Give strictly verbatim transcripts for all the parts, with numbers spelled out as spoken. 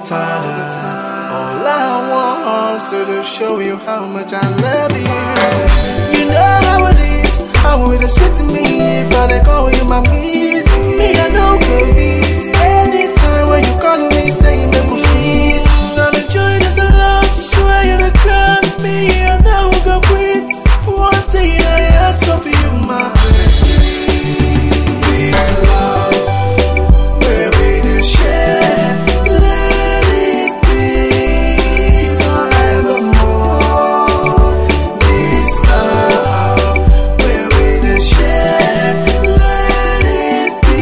time. All I want is to show you how much I love you. You know how it is, how it is sweet to me if I dey call you my miss. Me I know good peace. Anytime when you call me, say you make me feast. Now the joy is a love, swear you the crown. Me I know go quit. One thing I ask for you, my baby. This love, where we dey share. Let it be forevermore. This love, where we dey share. Let it be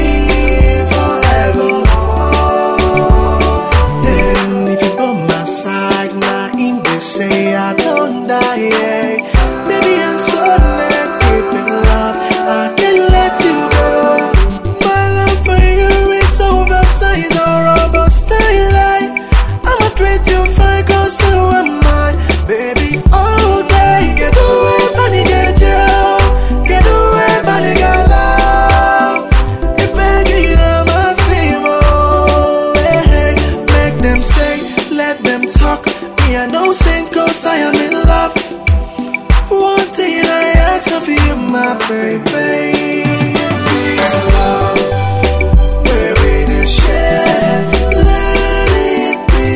forevermore. Then if you by my side, now in they say I don't die. Yeah. Maybe I'm so late deep in love, I can't let you go. My love for you is oversized or rubber style. I'ma treat you fine, cause so am I. Baby, all day, get away, money, get you. Get away, money, get love. If I get them, I see more. Hey, hey, make them say, let them talk. Me, I know sing, cause I am in love. One thing I ask of you, my baby, is love, where we dey share. Let it be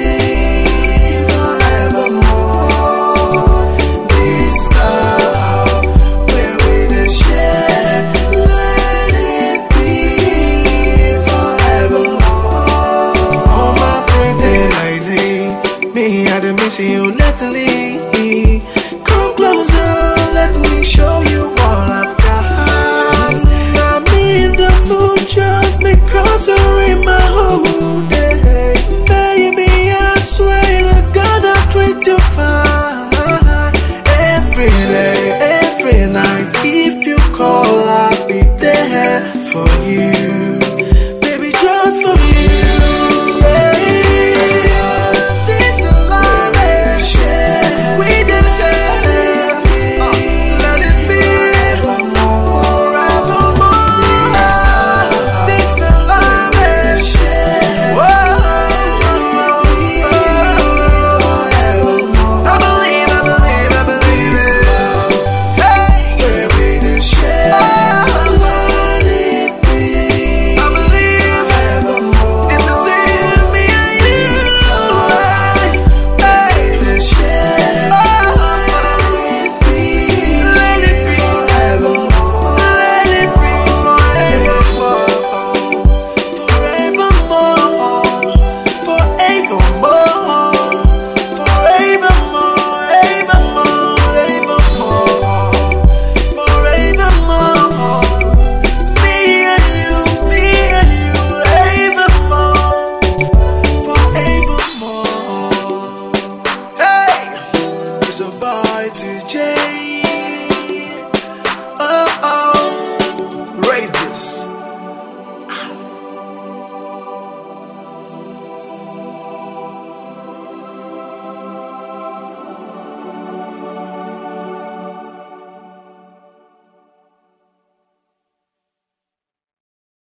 forevermore. This love, where we dey share. Let it be forevermore. Oh my pretty lady, me I dey miss you lately. Come closer, let me show you all I've got. I'm in the mood just because you're